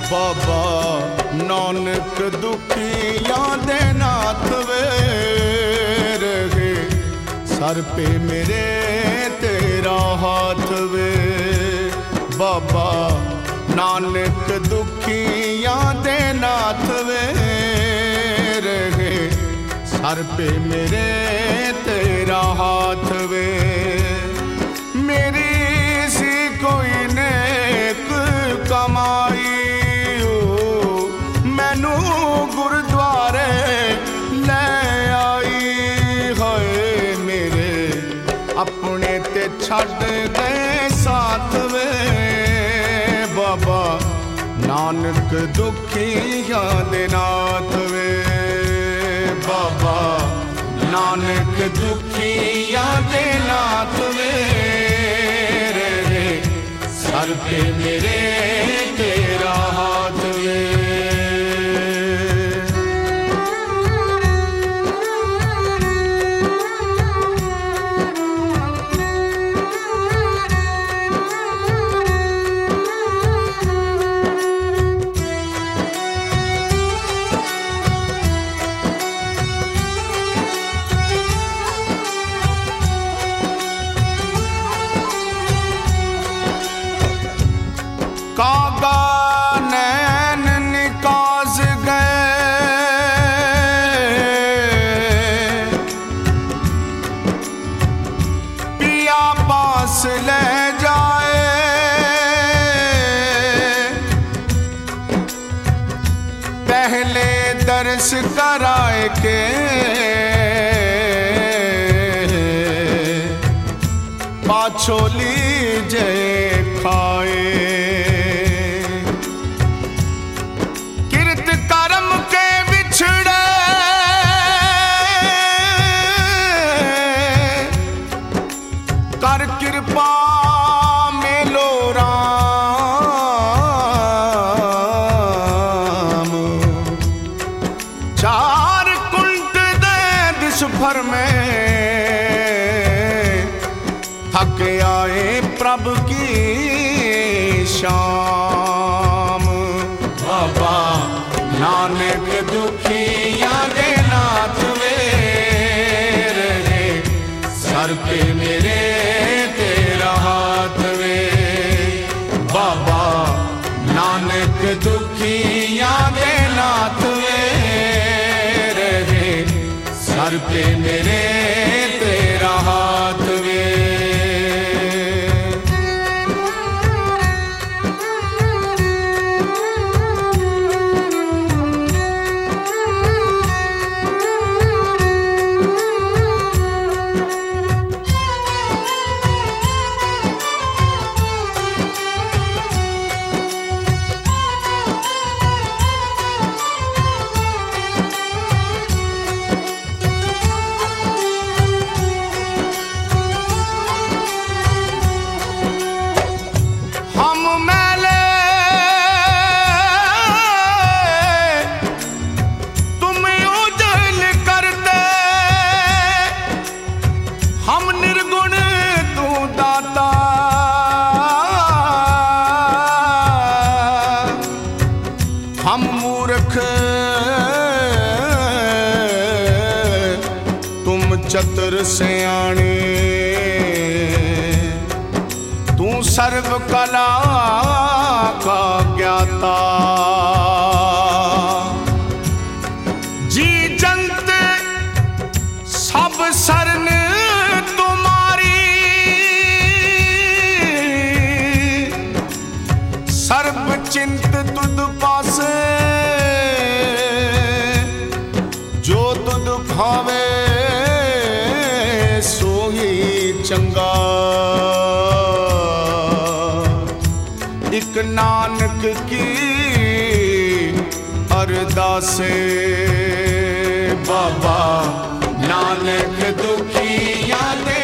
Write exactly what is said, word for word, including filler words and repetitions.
बाबा नानक दुखियां दे नाथ वे रहे सर पे मेरे तेरा हाथ वे। बाबा नानक दुखियां दे नाथ वे रहे सर पे मेरे तेरा हाथ वे। मेरी सी कोई नेक कमाई मैनू गुरुद्वारे ले आई है मेरे अपने ते छड़ गए साथ वे। बाबा नानक दुखियां दे नाथ वे। बाबा नानक दुखियां दे नाथ वे रे सर पे मेरे तेरा हाथ वे। कागा नैन निकाज गए पिया पास ले जाए पहले दर्श कराए के पाछो लीजे खाए। कर कृपा मेलो राम चार कुंट दे दिस भर में थक आए प्रभु की शाम। बाबा नानक दुखियां दे नाथ वे रे सर पे मेरे तेरा हाथ वे। बाबा नानक दुखियां दे नाथ वे रे सर पे मेरे तेरा हाथ वे। हम मूर्ख तुम चतुर सयाणे तू सर्व कला का ज्ञाता। जी जंत सब शरण तुम्हारी सर्व चिंत तुद पासे जो तुद भावे सो ही चंगा। एक नानक की अरदासे बाबा नानक दुखियां दे